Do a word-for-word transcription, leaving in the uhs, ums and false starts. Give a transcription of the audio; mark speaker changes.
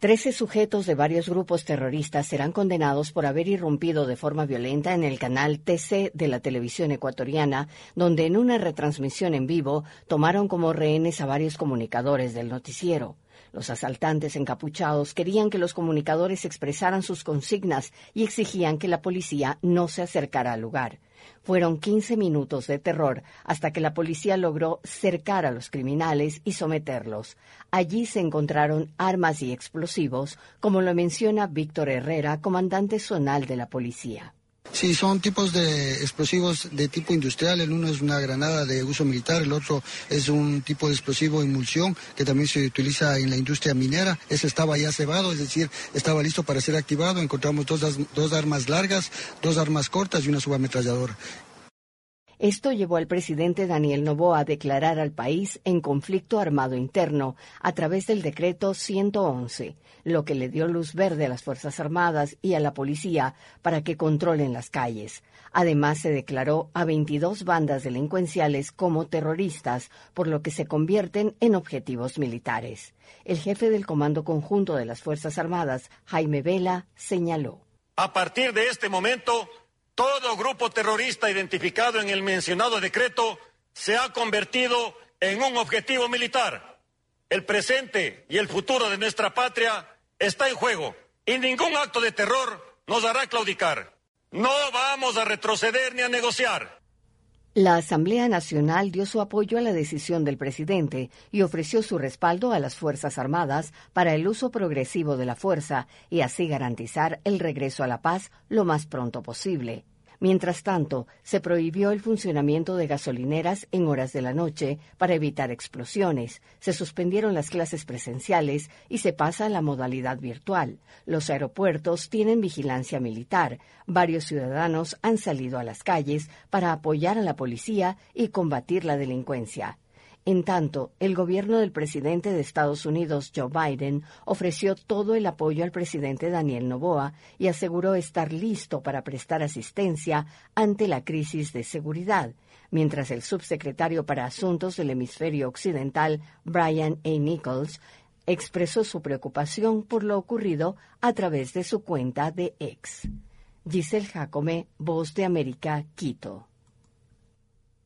Speaker 1: Trece sujetos de varios grupos terroristas serán condenados por haber irrumpido de forma violenta en el canal T C de la televisión ecuatoriana, donde en una retransmisión en vivo tomaron como rehenes a varios comunicadores del noticiero. Los asaltantes encapuchados querían que los comunicadores expresaran sus consignas y exigían que la policía no se acercara al lugar. Fueron quince minutos de terror hasta que la policía logró cercar a los criminales y someterlos. Allí se encontraron armas y explosivos, como lo menciona Víctor Herrera, comandante zonal de la policía.
Speaker 2: Sí, son tipos de explosivos de tipo industrial. El uno es una granada de uso militar, el otro es un tipo de explosivo de emulsión que también se utiliza en la industria minera. Ese estaba ya cebado, es decir, estaba listo para ser activado. Encontramos dos, dos armas largas, dos armas cortas y una subametralladora.
Speaker 1: Esto llevó al presidente Daniel Noboa a declarar al país en conflicto armado interno a través del decreto ciento once, lo que le dio luz verde a las Fuerzas Armadas y a la policía para que controlen las calles. Además, se declaró a veintidós bandas delincuenciales como terroristas, por lo que se convierten en objetivos militares. El jefe del Comando Conjunto de las Fuerzas Armadas, Jaime Vela, señaló:
Speaker 3: A partir de este momento, todo grupo terrorista identificado en el mencionado decreto se ha convertido en un objetivo militar. El presente y el futuro de nuestra patria está en juego y ningún acto de terror nos hará claudicar. No vamos a retroceder ni a negociar.
Speaker 1: La Asamblea Nacional dio su apoyo a la decisión del presidente y ofreció su respaldo a las Fuerzas Armadas para el uso progresivo de la fuerza y así garantizar el regreso a la paz lo más pronto posible. Mientras tanto, se prohibió el funcionamiento de gasolineras en horas de la noche para evitar explosiones. Se suspendieron las clases presenciales y se pasa a la modalidad virtual. Los aeropuertos tienen vigilancia militar. Varios ciudadanos han salido a las calles para apoyar a la policía y combatir la delincuencia. En tanto, el gobierno del presidente de Estados Unidos, Joe Biden, ofreció todo el apoyo al presidente Daniel Noboa y aseguró estar listo para prestar asistencia ante la crisis de seguridad, mientras el subsecretario para Asuntos del Hemisferio Occidental, Brian A. Nichols, expresó su preocupación por lo ocurrido a través de su cuenta de X. Giselle Jacome, Voz de América, Quito.